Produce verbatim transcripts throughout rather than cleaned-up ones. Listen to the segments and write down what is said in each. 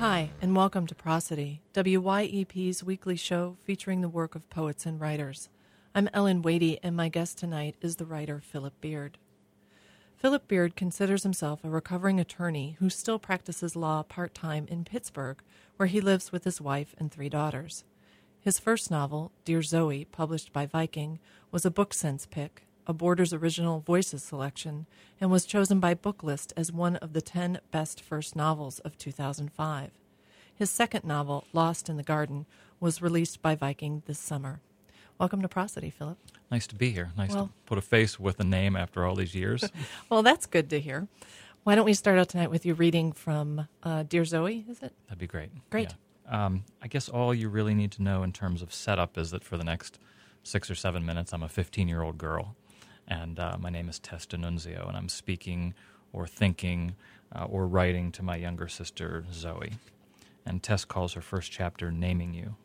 Hi, and welcome to Prosody, W Y E P's weekly show featuring the work of poets and writers. I'm Ellen Wadey, and my guest tonight is the writer Philip Beard. Philip Beard considers himself a recovering attorney who still practices law part-time in Pittsburgh, where he lives with his wife and three daughters. His first novel, Dear Zoe, published by Viking, was a BookSense pick, a Borders Original Voices selection, and was chosen by Booklist as one of the ten best first novels of two thousand five. His second novel, Lost in the Garden, was released by Viking this summer. Welcome to Prosody, Philip. Nice to be here. Nice well, to put a face with a name after all these years. Well, that's good to hear. Why don't we start out tonight with you reading from uh, Dear Zoe, is it? That'd be great. Great. Yeah. Um, I guess all you really need to know in terms of setup is that for the next six or seven minutes, I'm a fifteen-year-old girl. And uh, my name is Tess D'Annunzio, and I'm speaking or thinking uh, or writing to my younger sister, Zoe. And Tess calls her first chapter Naming You.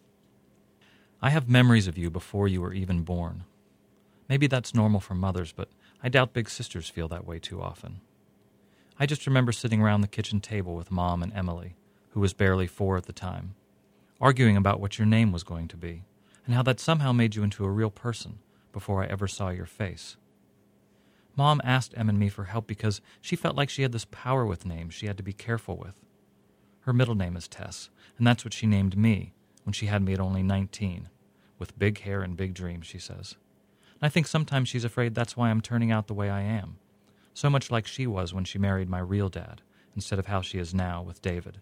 I have memories of you before you were even born. Maybe that's normal for mothers, but I doubt big sisters feel that way too often. I just remember sitting around the kitchen table with Mom and Emily, who was barely four at the time, arguing about what your name was going to be, and how that somehow made you into a real person before I ever saw your face. Mom asked Em and me for help because she felt like she had this power with names she had to be careful with. Her middle name is Tess, and that's what she named me when she had me at only nineteen, with big hair and big dreams, she says. And I think sometimes she's afraid that's why I'm turning out the way I am, so much like she was when she married my real dad, instead of how she is now with David.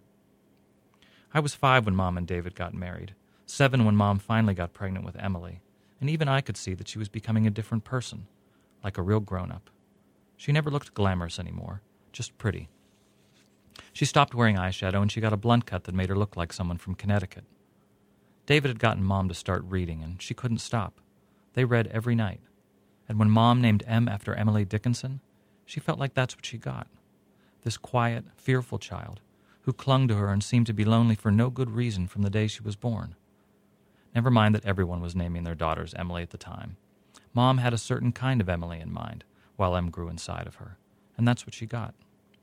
I was five when Mom and David got married, seven when Mom finally got pregnant with Emily, and even I could see that she was becoming a different person, like a real grown-up. She never looked glamorous anymore, just pretty. She stopped wearing eyeshadow, and she got a blunt cut that made her look like someone from Connecticut. David had gotten Mom to start reading, and she couldn't stop. They read every night. And when Mom named Em after Emily Dickinson, she felt like that's what she got. This quiet, fearful child who clung to her and seemed to be lonely for no good reason from the day she was born. Never mind that everyone was naming their daughters Emily at the time. Mom had a certain kind of Emily in mind, while Em grew inside of her, and that's what she got.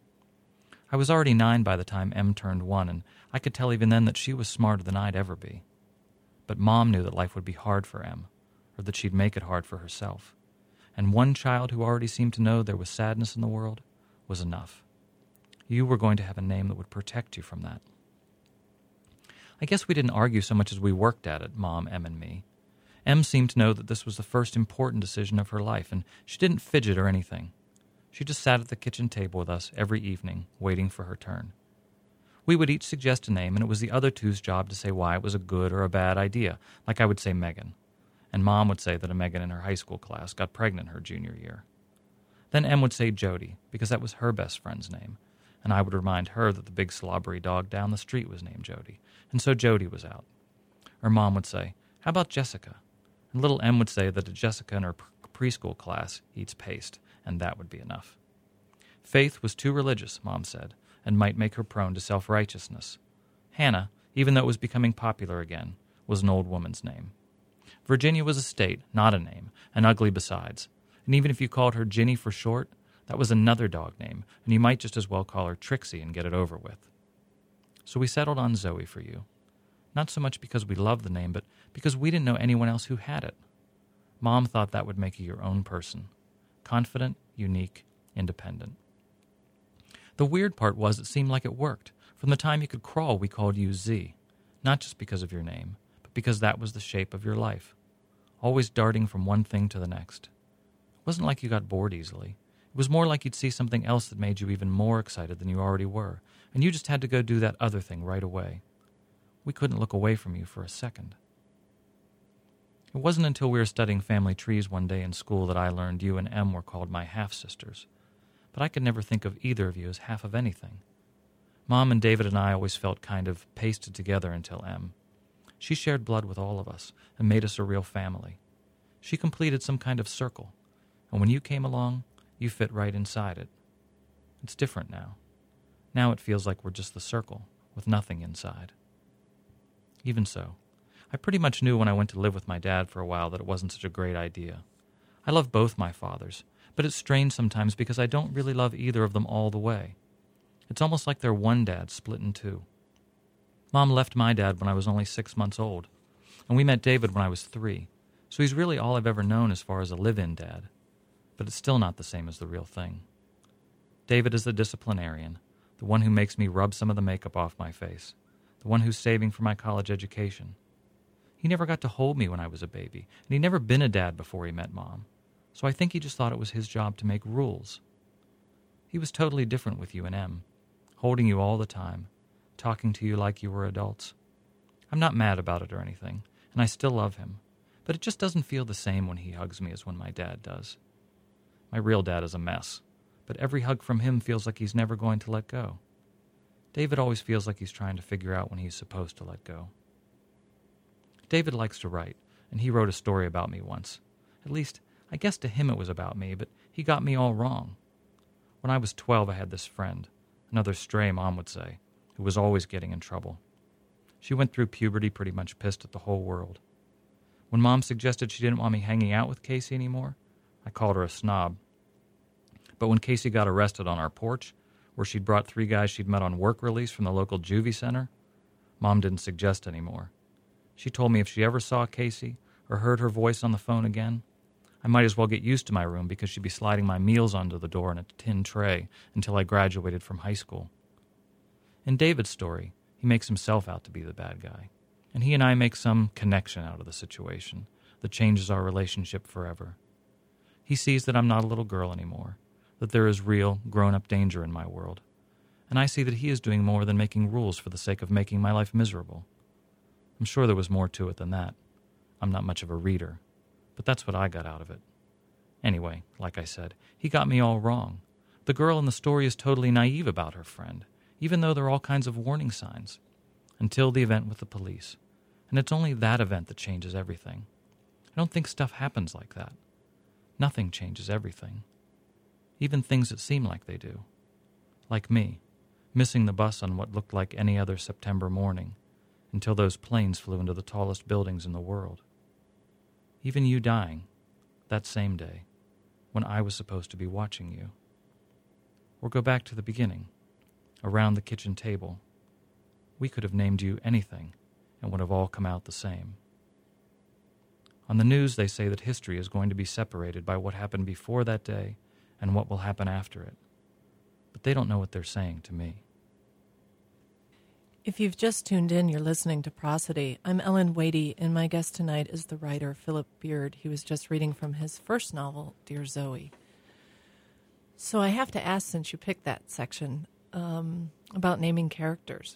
I was already nine by the time Em turned one, and I could tell even then that she was smarter than I'd ever be. But Mom knew that life would be hard for Em, or that she'd make it hard for herself. And one child who already seemed to know there was sadness in the world was enough. You were going to have a name that would protect you from that. I guess we didn't argue so much as we worked at it, Mom, Em, and me. Em seemed to know that this was the first important decision of her life, and she didn't fidget or anything. She just sat at the kitchen table with us every evening, waiting for her turn. We would each suggest a name, and it was the other two's job to say why it was a good or a bad idea, like I would say Megan. And Mom would say that a Megan in her high school class got pregnant her junior year. Then Em would say Jody, because that was her best friend's name, and I would remind her that the big slobbery dog down the street was named Jody, and so Jody was out. Or Mom would say, how about Jessica? And little Em would say that a Jessica in her preschool class eats paste, and that would be enough. Faith was too religious, Mom said, and might make her prone to self-righteousness. Hannah, even though it was becoming popular again, was an old woman's name. Virginia was a state, not a name, and ugly besides. And even if you called her Ginny for short, that was another dog name, and you might just as well call her Trixie and get it over with. So we settled on Zoe for you. Not so much because we loved the name, but because we didn't know anyone else who had it. Mom thought that would make you your own person. Confident, unique, independent. The weird part was it seemed like it worked. From the time you could crawl, we called you Z. Not just because of your name, but because that was the shape of your life. Always darting from one thing to the next. It wasn't like you got bored easily. It was more like you'd see something else that made you even more excited than you already were, and you just had to go do that other thing right away. We couldn't look away from you for a second. It wasn't until we were studying family trees one day in school that I learned you and Em were called my half-sisters, but I could never think of either of you as half of anything. Mom and David and I always felt kind of pasted together until Em. She shared blood with all of us and made us a real family. She completed some kind of circle, and when you came along, you fit right inside it. It's different now. Now it feels like we're just the circle, with nothing inside. Even so, I pretty much knew when I went to live with my dad for a while that it wasn't such a great idea. I love both my fathers, but it's strange sometimes because I don't really love either of them all the way. It's almost like they're one dad split in two. Mom left my dad when I was only six months old, and we met David when I was three, so he's really all I've ever known as far as a live-in dad. But it's still not the same as the real thing. David is the disciplinarian, the one who makes me rub some of the makeup off my face, the one who's saving for my college education. He never got to hold me when I was a baby, and he'd never been a dad before he met Mom, so I think he just thought it was his job to make rules. He was totally different with you and Em, holding you all the time, talking to you like you were adults. I'm not mad about it or anything, and I still love him, but it just doesn't feel the same when he hugs me as when my dad does. My real dad is a mess, but every hug from him feels like he's never going to let go. David always feels like he's trying to figure out when he's supposed to let go. David likes to write, and he wrote a story about me once. At least, I guess to him it was about me, but he got me all wrong. When I was twelve, I had this friend, another stray, Mom would say, who was always getting in trouble. She went through puberty pretty much pissed at the whole world. When Mom suggested she didn't want me hanging out with Casey anymore, I called her a snob. But when Casey got arrested on our porch, where she'd brought three guys she'd met on work release from the local juvie center, Mom didn't suggest anymore. She told me if she ever saw Casey or heard her voice on the phone again, I might as well get used to my room because she'd be sliding my meals onto the door in a tin tray until I graduated from high school. In David's story, he makes himself out to be the bad guy, and he and I make some connection out of the situation that changes our relationship forever. He sees that I'm not a little girl anymore, that there is real, grown-up danger in my world, and I see that he is doing more than making rules for the sake of making my life miserable. I'm sure there was more to it than that. I'm not much of a reader, but that's what I got out of it. Anyway, like I said, he got me all wrong. The girl in the story is totally naive about her friend, even though there are all kinds of warning signs, until the event with the police. And it's only that event that changes everything. I don't think stuff happens like that. Nothing changes everything. Even things that seem like they do. Like me, missing the bus on what looked like any other September morning, until those planes flew into the tallest buildings in the world. Even you dying, that same day, when I was supposed to be watching you. Or go back to the beginning, around the kitchen table. We could have named you anything, and would have all come out the same. On the news they say that history is going to be separated by what happened before that day and what will happen after it. But they don't know what they're saying to me. If you've just tuned in, you're listening to Prosody. I'm Ellen Wadey, and my guest tonight is the writer Philip Beard. He was just reading from his first novel, Dear Zoe. So I have to ask, since you picked that section, um, about naming characters.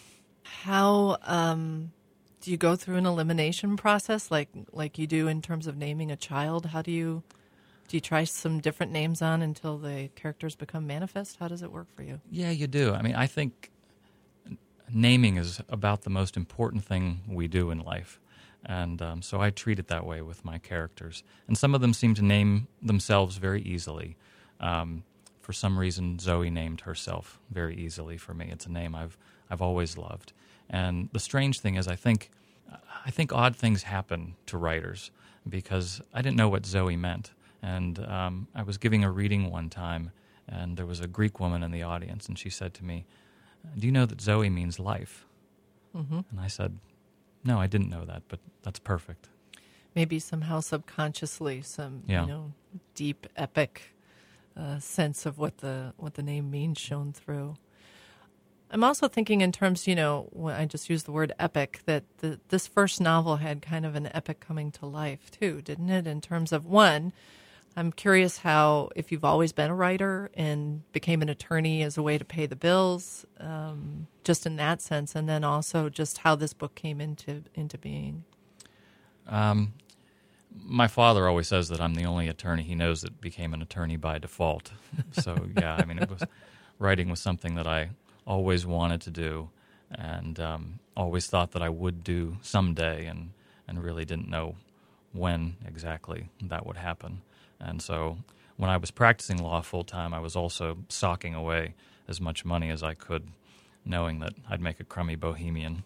How um, do you go through an elimination process like like you do in terms of naming a child? How do you do you try some different names on until the characters become manifest? How does it work for you? Yeah, you do. I mean, I think naming is about the most important thing we do in life. And um, so I treat it that way with my characters. And some of them seem to name themselves very easily. Um, for some reason, Zoe named herself very easily for me. It's a name I've I've always loved. And the strange thing is, I think I think odd things happen to writers because I didn't know what Zoe meant. And um, I was giving a reading one time, and there was a Greek woman in the audience, and she said to me, "Do you know that Zoe means life?" Mm-hmm. And I said, "No, I didn't know that, but that's perfect." Maybe somehow subconsciously, some Yeah. you know, deep, epic uh, sense of what the what the name means shone through. I'm also thinking in terms, you know, when I just used the word epic, that the, this first novel had kind of an epic coming to life too, didn't it? In terms of, one, I'm curious how, if you've always been a writer and became an attorney as a way to pay the bills, um, just in that sense, and then also just how this book came into into being. Um, my father always says that I'm the only attorney he knows that became an attorney by default. So, yeah, I mean, it was writing was something that I always wanted to do and um, always thought that I would do someday and, and really didn't know when exactly that would happen. And so when I was practicing law full-time, I was also socking away as much money as I could, knowing that I'd make a crummy bohemian.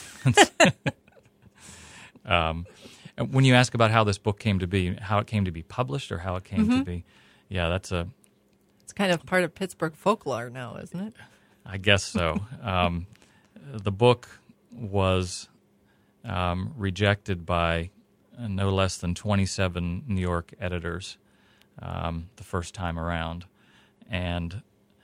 um, when you ask about how this book came to be, how it came to be published or how it came Mm-hmm. to be, yeah, that's a... It's kind of part of Pittsburgh folklore now, isn't it? I guess so. um, the book was um, rejected by uh, no less than twenty-seven New York editors um, the first time around. And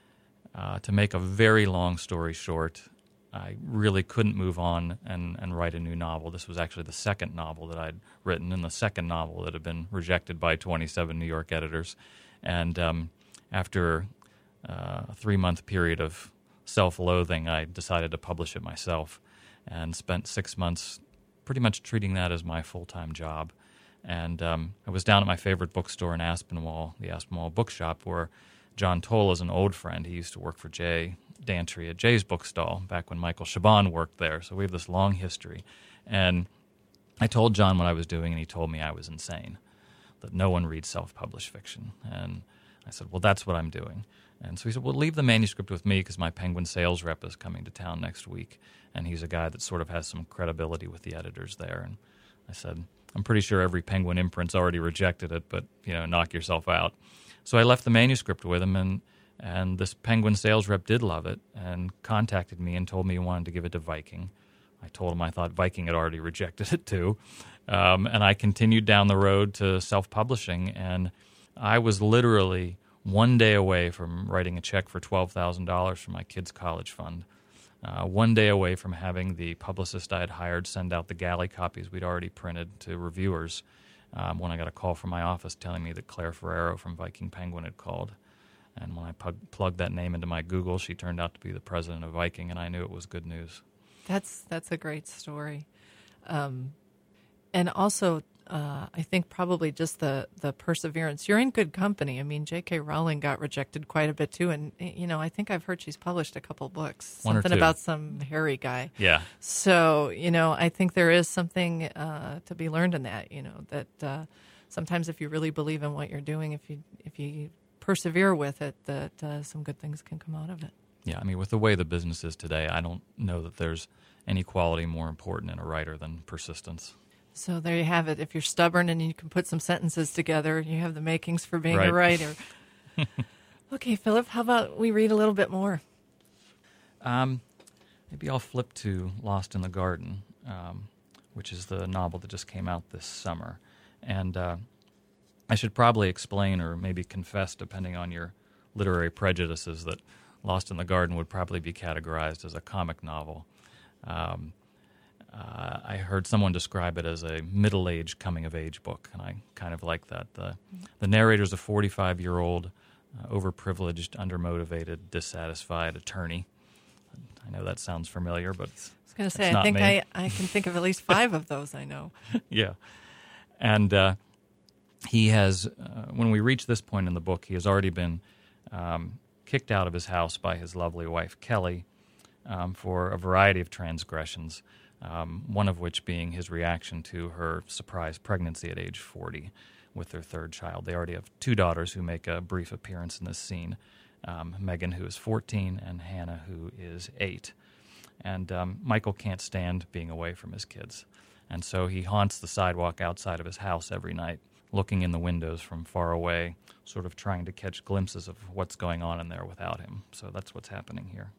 uh, to make a very long story short, I really couldn't move on and, and write a new novel. This was actually the second novel that I'd written, and the second novel that had been rejected by twenty-seven New York editors. And um, after uh, a three-month period of self-loathing, I decided to publish it myself and spent six months pretty much treating that as my full-time job. And um, I was down at my favorite bookstore in Aspinwall, the Aspinwall Bookshop, where John Toll is an old friend. He used to work for Jay Dantry at Jay's Bookstall back when Michael Chabon worked there. So we have this long history. And I told John what I was doing, and he told me I was insane, that no one reads self-published fiction. And I said, well, that's what I'm doing. And so he said, well, leave the manuscript with me because my Penguin sales rep is coming to town next week. And he's a guy that sort of has some credibility with the editors there. And I said, I'm pretty sure every Penguin imprint's already rejected it, but, you know, knock yourself out. So I left the manuscript with him, and And this Penguin sales rep did love it and contacted me and told me he wanted to give it to Viking. I told him I thought Viking had already rejected it too. Um, and I continued down the road to self-publishing, and I was literally one day away from writing a check for twelve thousand dollars for my kids' college fund, uh, one day away from having the publicist I had hired send out the galley copies we'd already printed to reviewers um, when I got a call from my office telling me that Claire Ferrero from Viking Penguin had called. And when I pug- plugged that name into my Google, she turned out to be the president of Viking, and I knew it was good news. That's that's a great story. Um, and also, uh, I think probably just the, the perseverance. You're in good company. I mean, J K. Rowling got rejected quite a bit, too. And, you know, I think I've heard she's published a couple books. One or something two. about some hairy guy. Yeah. So, you know, I think there is something uh, to be learned in that, you know, that uh, sometimes if you really believe in what you're doing, if you if you persevere with it, that uh, some good things can come out of it. Yeah, I mean, with the way the business is today, I don't know that there's any quality more important in a writer than persistence. So there you have it. If you're stubborn and you can put some sentences together, you have the makings for being right. a writer. Okay, Philip, how about we read a little bit more? Um, maybe I'll flip to Lost in the Garden, um, which is the novel that just came out this summer. And uh, I should probably explain or maybe confess, depending on your literary prejudices, that Lost in the Garden would probably be categorized as a comic novel. Um, uh, I heard someone describe it as a middle-aged coming-of-age book, and I kind of like that. The, the narrator's a forty-five-year-old, uh, overprivileged, undermotivated, dissatisfied attorney. I know that sounds familiar, but it's, I was going to say, it's I think me. I, I can think of at least five of those I know. Yeah. And uh, he has, uh, when we reach this point in the book, he has already been um, kicked out of his house by his lovely wife, Kelly, um, for a variety of transgressions, um, one of which being his reaction to her surprise pregnancy at age forty with their third child. They already have two daughters who make a brief appearance in this scene, um, Megan, who is fourteen, and Hannah, who is eight. And um, Michael can't stand being away from his kids, and so he haunts the sidewalk outside of his house every night, looking in the windows from far away, sort of trying to catch glimpses of what's going on in there without him. So that's what's happening here.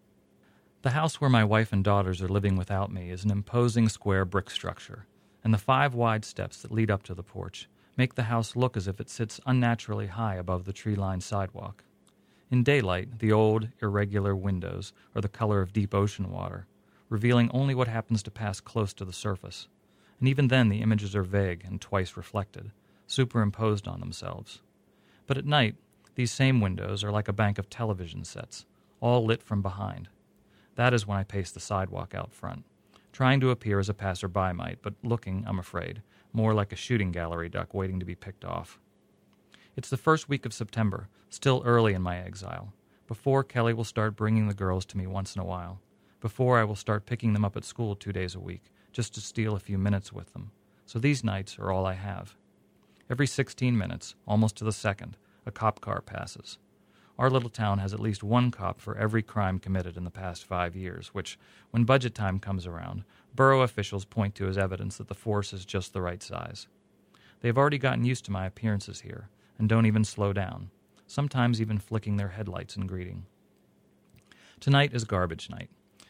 The house where my wife and daughters are living without me is an imposing square brick structure, and the five wide steps that lead up to the porch make the house look as if it sits unnaturally high above the tree-lined sidewalk. In daylight, the old, irregular windows are the color of deep ocean water, revealing only what happens to pass close to the surface, and even then the images are vague and twice reflected, superimposed on themselves. But at night, these same windows are like a bank of television sets, all lit from behind. That is when I pace the sidewalk out front, trying to appear as a passerby might, but looking, I'm afraid, more like a shooting gallery duck waiting to be picked off. It's the first week of September, still early in my exile, before Kelly will start bringing the girls to me once in a while, before I will start picking them up at school two days a week, just to steal a few minutes with them. So these nights are all I have. Every sixteen minutes, almost to the second, a cop car passes. Our little town has at least one cop for every crime committed in the past five years, which, when budget time comes around, borough officials point to as evidence that the force is just the right size. They have already gotten used to my appearances here, and don't even slow down, sometimes even flicking their headlights in greeting. Tonight is garbage night,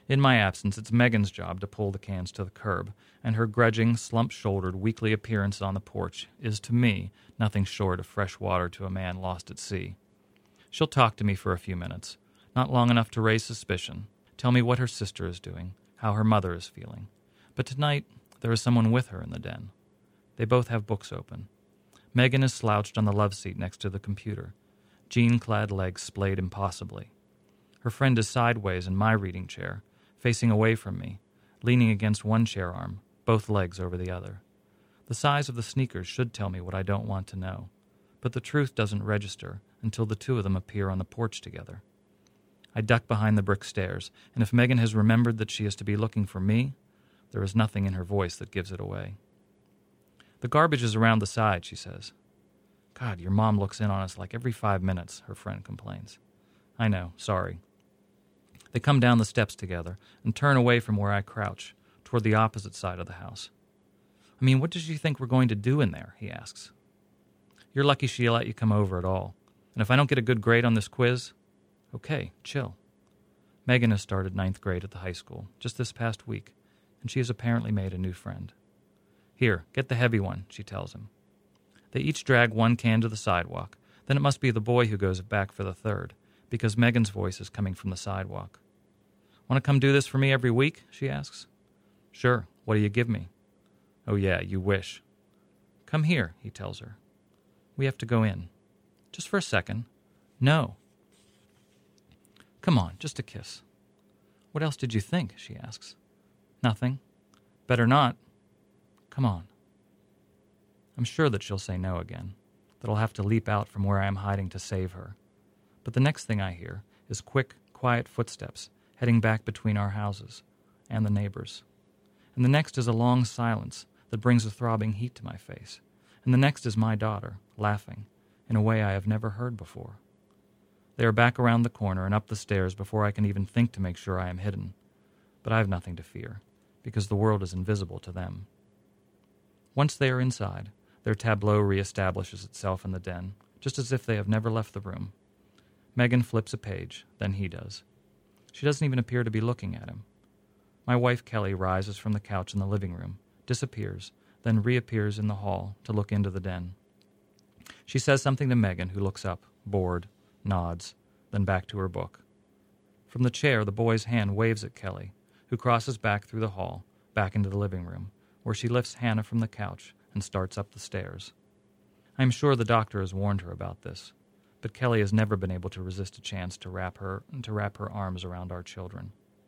In my absence, it's Megan's job to pull the cans to the curb, and her grudging, slump-shouldered weekly appearance on the porch is, to me, nothing short of fresh water to a man lost at sea. She'll talk to me for a few minutes, not long enough to raise suspicion, tell me what her sister is doing, how her mother is feeling. But tonight, there is someone with her in the den. They both have books open. Megan is slouched on the love seat next to the computer, jean-clad legs splayed impossibly. Her friend is sideways in my reading chair, facing away from me, leaning against one chair arm, both legs over the other. The size of the sneakers should tell me what I don't want to know, but the truth doesn't register until the two of them appear on the porch together. I duck behind the brick stairs, and if Megan has remembered that she is to be looking for me, there is nothing in her voice that gives it away. The garbage is around the side, she says. God, your mom looks in on us like every five minutes, her friend complains. I know, sorry. They come down the steps together and turn away from where I crouch, toward the opposite side of the house. I mean, what does she think we're going to do in there, he asks. You're lucky she let you come over at all. And if I don't get a good grade on this quiz, okay, chill. Megan has started ninth grade at the high school just this past week, and she has apparently made a new friend. Here, get the heavy one, she tells him. They each drag one can to the sidewalk. Then it must be the boy who goes back for the third, because Megan's voice is coming from the sidewalk. Want to come do this for me every week, she asks. Sure, what do you give me? Oh yeah, you wish. Come here, he tells her. We have to go in. Just for a second. No. Come on, just a kiss. What else did you think, she asks. Nothing. Better not. Come on. I'm sure that she'll say no again, that I'll have to leap out from where I am hiding to save her. But the next thing I hear is quick, quiet footsteps heading back between our houses and the neighbors. And the next is a long silence that brings a throbbing heat to my face. And the next is my daughter, laughing, in a way I have never heard before. They are back around the corner and up the stairs before I can even think to make sure I am hidden. But I have nothing to fear, because the world is invisible to them. Once they are inside, their tableau reestablishes itself in the den, just as if they have never left the room. Megan flips a page, then he does. She doesn't even appear to be looking at him. My wife Kelly rises from the couch in the living room, disappears, then reappears in the hall to look into the den. She says something to Megan, who looks up, bored, nods, then back to her book. From the chair, the boy's hand waves at Kelly, who crosses back through the hall, back into the living room, where she lifts Hannah from the couch and starts up the stairs. I am sure the doctor has warned her about this, but Kelly has never been able to resist a chance to wrap her to wrap her arms around our children.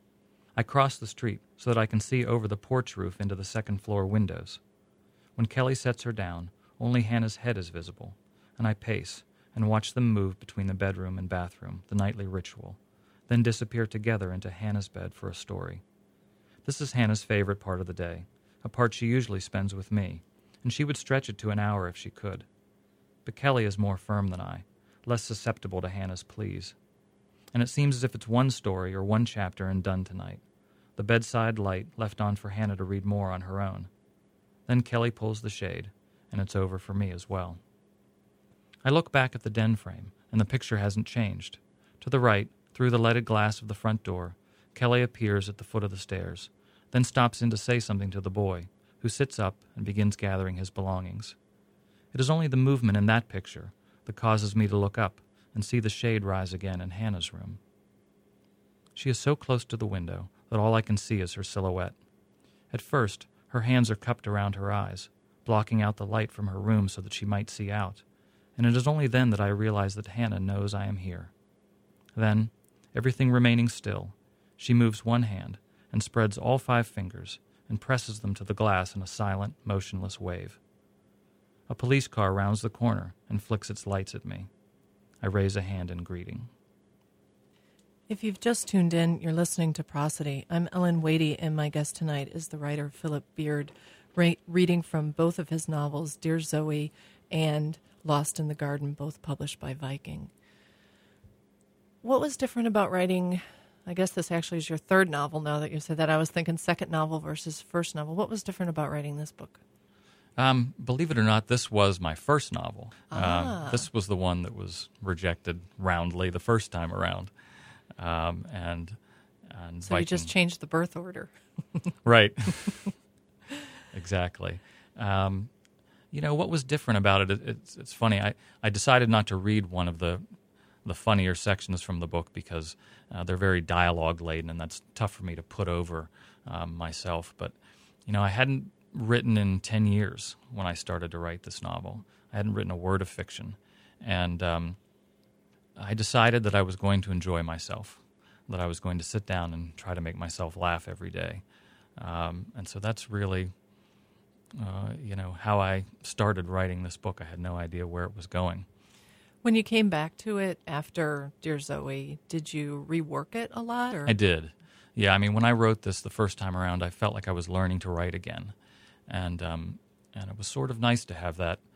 I cross the street so that I can see over the porch roof into the second-floor windows. When Kelly sets her down, only Hannah's head is visible, and I pace and watch them move between the bedroom and bathroom, the nightly ritual, then disappear together into Hannah's bed for a story. This is Hannah's favorite part of the day, a part she usually spends with me, and she would stretch it to an hour if she could. But Kelly is more firm than I, less susceptible to Hannah's pleas. And it seems as if it's one story or one chapter and done tonight, the bedside light left on for Hannah to read more on her own. Then Kelly pulls the shade, and it's over for me as well. I look back at the den frame, and the picture hasn't changed. To the right, through the leaded glass of the front door, Kelly appears at the foot of the stairs, then stops in to say something to the boy, who sits up and begins gathering his belongings. It is only the movement in that picture that causes me to look up and see the shade rise again in Hannah's room. She is so close to the window that all I can see is her silhouette. At first, her hands are cupped around her eyes, blocking out the light from her room so that she might see out, and it is only then that I realize that Hannah knows I am here. Then, everything remaining still, she moves one hand and spreads all five fingers and presses them to the glass in a silent, motionless wave. A police car rounds the corner and flicks its lights at me. I raise a hand in greeting. If you've just tuned in, you're listening to Prosody. I'm Ellen Wadey, and my guest tonight is the writer Philip Beard, re- reading from both of his novels, Dear Zoe and Lost in the Garden, both published by Viking. What was different about writing, I guess this actually is your third novel now that you said that. I was thinking second novel versus first novel. What was different about writing this book? Um, believe it or not, this was my first novel. Ah. Um, this was the one that was rejected roundly the first time around. Um, and And So you just Viking- changed the birth order. Right. Exactly. Um, you know, what was different about it, it it's, it's funny, I, I decided not to read one of the the funnier sections from the book because uh, they're very dialogue-laden, and that's tough for me to put over um, myself. But, you know, I hadn't written in ten years when I started to write this novel. I hadn't written a word of fiction. And um, I decided that I was going to enjoy myself, that I was going to sit down and try to make myself laugh every day. Um, and so that's really, uh, you know, how I started writing this book. I had no idea where it was going. When you came back to it after Dear Zoe, did you rework it a lot? Or? I did. Yeah, I mean, when I wrote this the first time around, I felt like I was learning to write again. And um, and it was sort of nice to have that.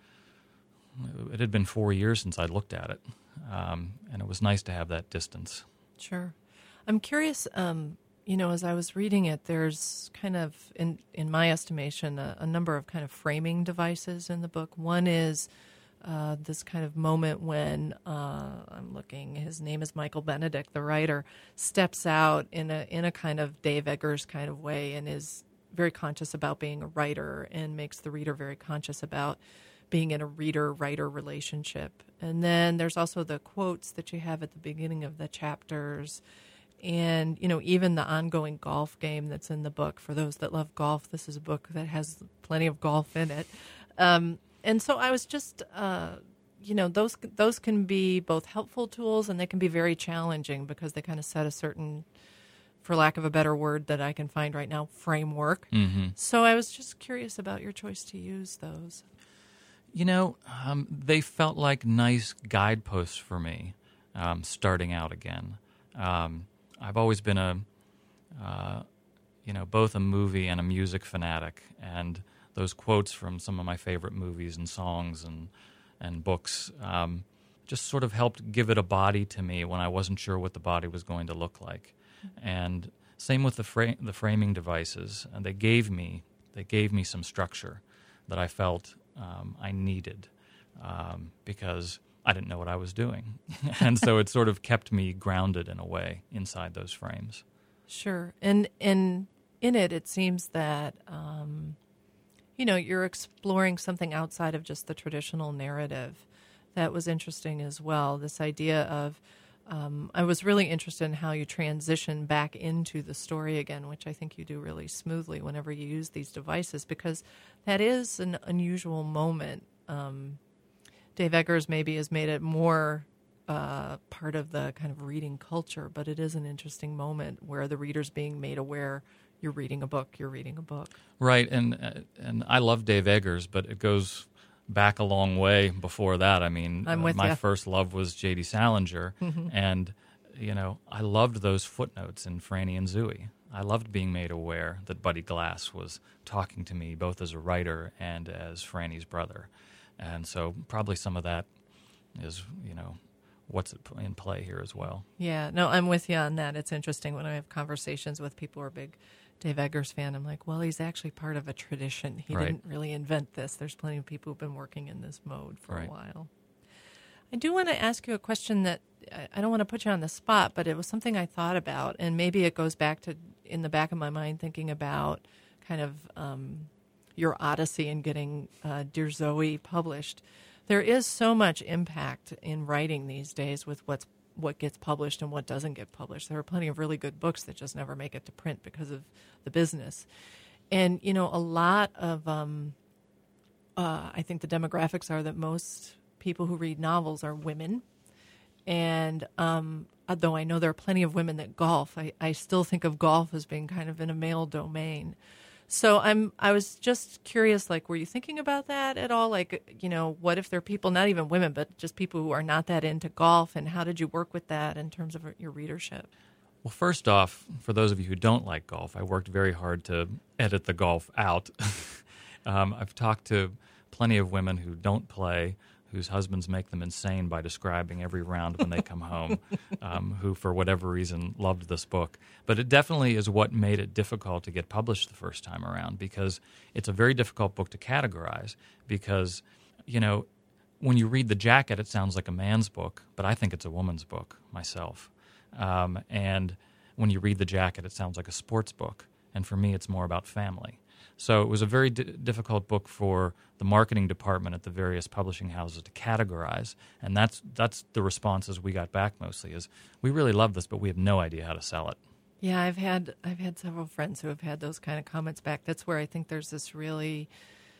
It had been four years since I'd looked at it. Um, and it was nice to have that distance. Sure. I'm curious, um, you know, as I was reading it, there's kind of, in, in my estimation, a, a number of kind of framing devices in the book. One is uh, this kind of moment when, uh, I'm looking, his name is Michael Benedict, the writer, steps out in a in a kind of Dave Eggers kind of way and is very conscious about being a writer and makes the reader very conscious about being in a reader-writer relationship. And then there's also the quotes that you have at the beginning of the chapters. And, you know, even the ongoing golf game that's in the book. For those that love golf, this is a book that has plenty of golf in it. Um, and so I was just, uh, you know, those those can be both helpful tools and they can be very challenging because they kind of set a certain, for lack of a better word that I can find right now, framework. Mm-hmm. So I was just curious about your choice to use those. You know, um, they felt like nice guideposts for me um, starting out again. Um, I've always been a, uh, you know, both a movie and a music fanatic, and those quotes from some of my favorite movies and songs and and books um, just sort of helped give it a body to me when I wasn't sure what the body was going to look like. And same with the fra- the framing devices, and they gave me they gave me some structure that I felt um, I needed um, because I didn't know what I was doing. And so it sort of kept me grounded in a way inside those frames. Sure. And and in it, it seems that, um, you know, you're exploring something outside of just the traditional narrative. That was interesting as well. This idea of, um, I was really interested in how you transition back into the story again, which I think you do really smoothly whenever you use these devices, because that is an unusual moment. Um, Dave Eggers maybe has made it more uh, part of the kind of reading culture, but it is an interesting moment where the reader's being made aware you're reading a book, you're reading a book. Right, and uh, and I love Dave Eggers, but it goes back a long way before that. I mean, I'm uh, with my ya. first love was J D Salinger, Mm-hmm. and, you know, I loved those footnotes in Franny and Zooey. I loved being made aware that Buddy Glass was talking to me both as a writer and as Franny's brother. And so probably some of that is, you know, what's in play here as well. Yeah, no, I'm with you on that. It's interesting when I have conversations with people who are big Dave Eggers fan. I'm like, well, he's actually part of a tradition. He Right. didn't really invent this. There's plenty of people who've been working in this mode for Right. a while. I do want to ask you a question that I- I don't want to put you on the spot, but it was something I thought about, and maybe it goes back to in the back of my mind thinking about kind of um, your odyssey in getting uh, Dear Zoe published. There is so much impact in writing these days with what's what gets published and what doesn't get published. There are plenty of really good books that just never make it to print because of the business. And, you know, a lot of, um, uh, I think the demographics are that most people who read novels are women. And um, though I know there are plenty of women that golf, I, I still think of golf as being kind of in a male domain. So I'm. I was just curious, like, were you thinking about that at all? Like, you know, what if there are people, not even women, but just people who are not that into golf, and how did you work with that in terms of your readership? Well, first off, for those of you who don't like golf, I worked very hard to edit the golf out. um, I've talked to plenty of women who don't play, whose husbands make them insane by describing every round when they come home, um, who, for whatever reason, loved this book. But it definitely is what made it difficult to get published the first time around, because it's a very difficult book to categorize, because, you know, when you read the jacket, it sounds like a man's book, but I think it's a woman's book myself. Um, and when you read the jacket, it sounds like a sports book. And for me, it's more about family. So it was a very d- difficult book for the marketing department at the various publishing houses to categorize. And that's that's the responses we got back mostly is, we really love this, but we have no idea how to sell it. Yeah, I've had I've had several friends who have had those kind of comments back. That's where I think there's this really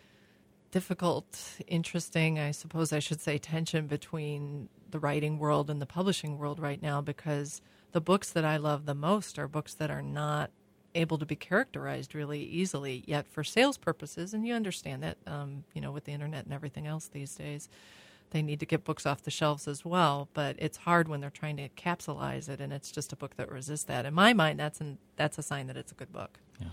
difficult, interesting, I suppose I should say, tension between the writing world and the publishing world right now, because the books that I love the most are books that are not able to be characterized really easily, yet for sales purposes, and you understand that, um, you know, with the internet and everything else these days, they need to get books off the shelves as well, but it's hard when they're trying to capsulize it, and it's just a book that resists that. In my mind, that's an, that's a sign that it's a good book. Yeah.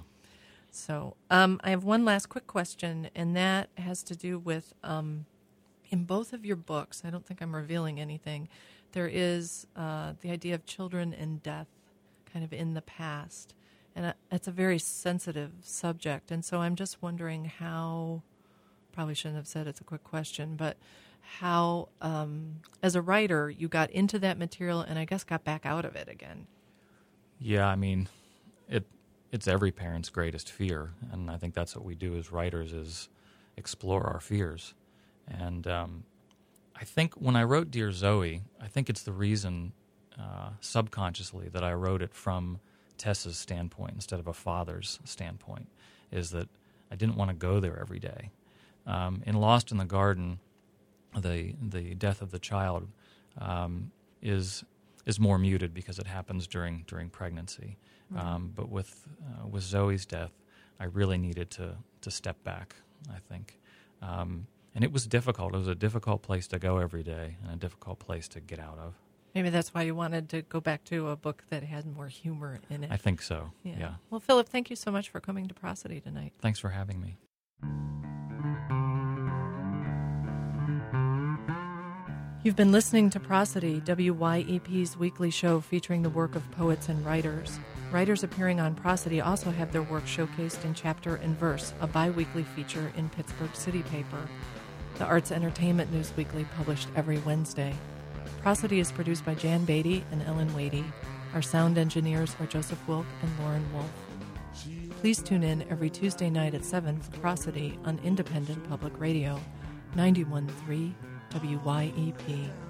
So um, I have one last quick question, and that has to do with, um, in both of your books, I don't think I'm revealing anything, there is uh, the idea of children and death kind of in the past. And it's a very sensitive subject. And so I'm just wondering how, probably shouldn't have said it's a quick question, but how, um, as a writer, you got into that material and I guess got back out of it again. Yeah, I mean, it it's every parent's greatest fear. And I think that's what we do as writers, is explore our fears. And um, I think when I wrote Dear Zoe, I think it's the reason uh, subconsciously that I wrote it from Tessa's standpoint instead of a father's standpoint, is that I didn't want to go there every day. Um, in Lost in the Garden, the the death of the child um, is is more muted because it happens during during pregnancy. Mm-hmm. Um, but with uh, with Zoe's death, I really needed to to step back, I think. Um, and it was difficult. It was a difficult place to go every day and a difficult place to get out of. Maybe that's why you wanted to go back to a book that had more humor in it. I think so, yeah. yeah. Well, Philip, thank you so much for coming to Prosody tonight. Thanks for having me. You've been listening to Prosody, W Y E P's weekly show featuring the work of poets and writers. Writers appearing on Prosody also have their work showcased in Chapter and Verse, a bi-weekly feature in Pittsburgh City Paper. The Arts Entertainment News Weekly, published every Wednesday. Prosody is produced by Jan Beatty and Ellen Wadey. Our sound engineers are Joseph Wilk and Lauren Wolf. Please tune in every Tuesday night at seven for Prosody on Independent Public Radio, ninety-one point three W Y E P.